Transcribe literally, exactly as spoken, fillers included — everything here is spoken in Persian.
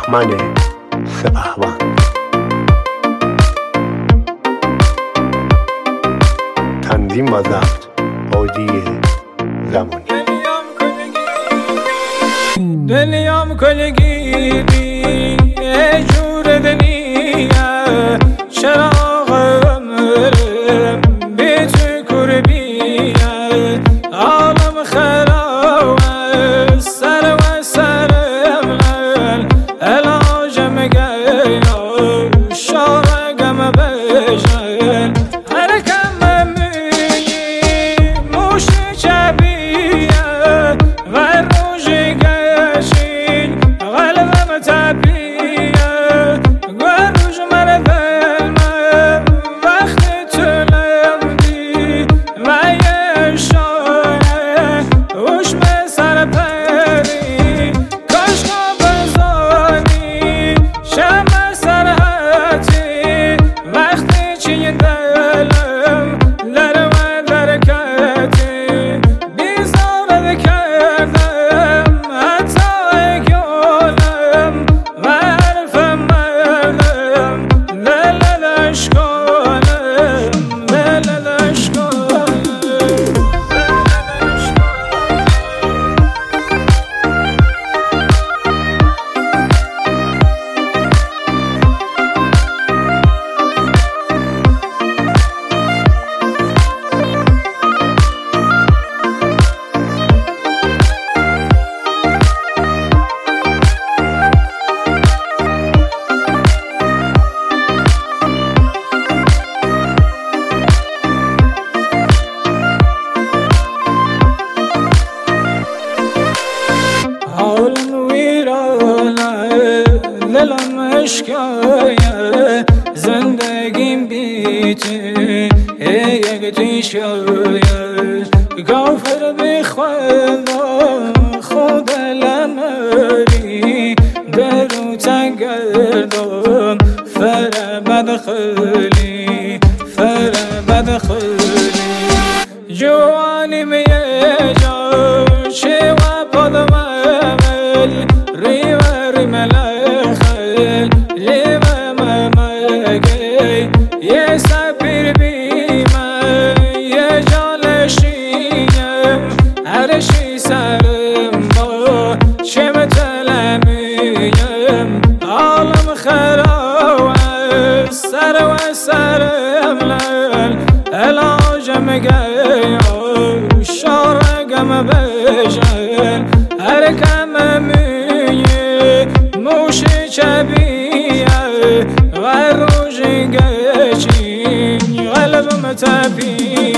بهمن سپهبد. تنظیم و ضبط هادی زمانی. دلیام کلگی بی جور دنیا چراغ عمرم بی تو کربیه عالم خراب سر و سرم علاجم گیا شارگم بجن هرکم می موش چبیه و روژ گشین قلبم تبیه گروژ من دلم وقت تلمدی و یه شانه اوش به سر پری کاشقا بزانی شم سرحتی وقتی چی دلم در و درکتی بیزارد کردم حتی گلم و حرف مردم دلدش کنم دلدش کنم. حالم ویرانه دلم اشکایه زندگیم بیتی یک دیشایه گافر بخوندم خود لمری درو تنگردم فر بدخلی فر بدخلی جوانی میه جا چه و پادم ریو ریم لخل لیو ممگی یه سپیر بیمه یه جالشیم هرشی سرم با چه متلمیم عالم خراب سر و سرم لل علاجم گیا شارگم بجن هرکم میه موش چبیه و روژ گچین قلبم تبیه